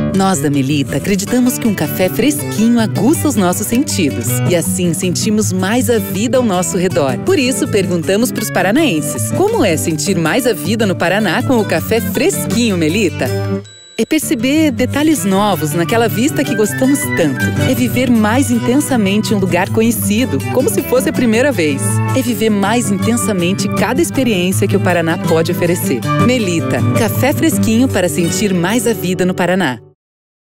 Nós da Melita acreditamos que um café fresquinho aguça os nossos sentidos e assim sentimos mais a vida ao nosso redor. Por isso, perguntamos para os paranaenses: como é sentir mais a vida no Paraná com o café fresquinho Melita? É perceber detalhes novos naquela vista que gostamos tanto. É viver mais intensamente um lugar conhecido, como se fosse a primeira vez. É viver mais intensamente cada experiência que o Paraná pode oferecer. Melita, café fresquinho para sentir mais a vida no Paraná.